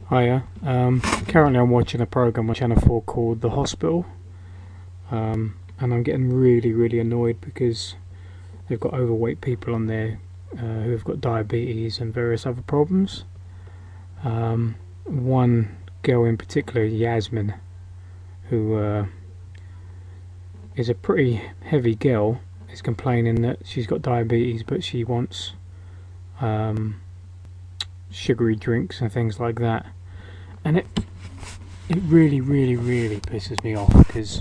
Hiya. Currently I'm watching a program on Channel 4 called The Hospital, and I'm getting really annoyed because they've got overweight people on there who have got diabetes and various other problems. One girl in particular, Yasmin, who is a pretty heavy girl, is complaining that she's got diabetes but she wants sugary drinks and things like that, and it really pisses me off because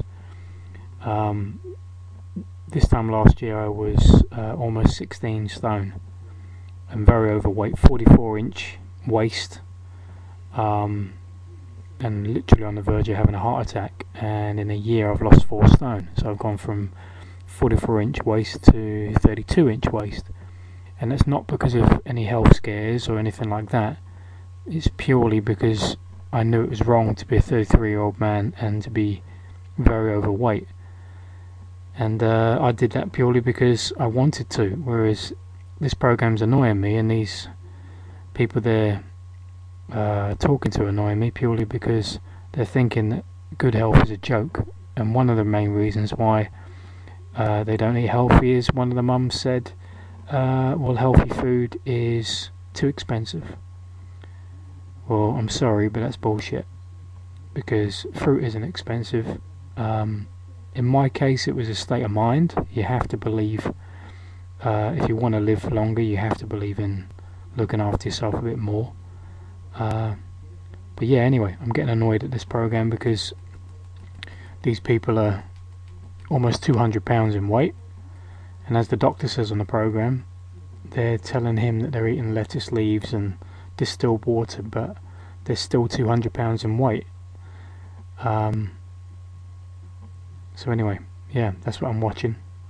this time last year I was almost 16 stone and very overweight, 44-inch waist, and literally on the verge of having a heart attack, and in a year I've lost 4 stone, so I've gone from 44-inch waist to 32-inch waist. And that's not because of any health scares or anything like that. It's purely because I knew it was wrong to be a 33-year-old man and to be very overweight. And I did that purely because I wanted to, whereas this program's annoying me and these people there talking to annoy me purely because they're thinking that good health is a joke. And one of the main reasons why they don't eat healthy is, one of the mums said, well, healthy food is too expensive. Well, I'm sorry, but that's bullshit, because fruit isn't expensive. In my case, it was a state of mind. You have to believe, if you want to live longer, you have to believe in looking after yourself a bit more. But yeah, anyway, I'm getting annoyed at this program because these people are almost 200 pounds in weight. And as the doctor says on the program, they're telling him that they're eating lettuce leaves and distilled water, but they're still 200 pounds in weight. So anyway, yeah, that's what I'm watching.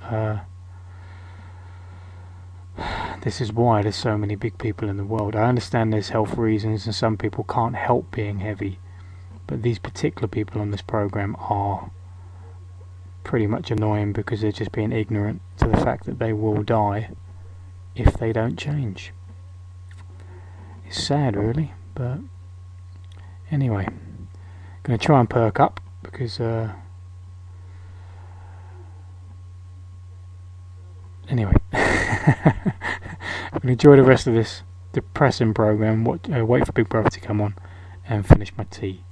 This is why there's so many big people in the world. I understand there's health reasons and some people can't help being heavy, but these particular people on this program are pretty much annoying because they're just being ignorant to the fact that they will die if they don't change. It's sad, really, but anyway, gonna try and perk up because anyway, I'm gonna enjoy the rest of this depressing program. Wait for Big Brother to come on and finish my tea.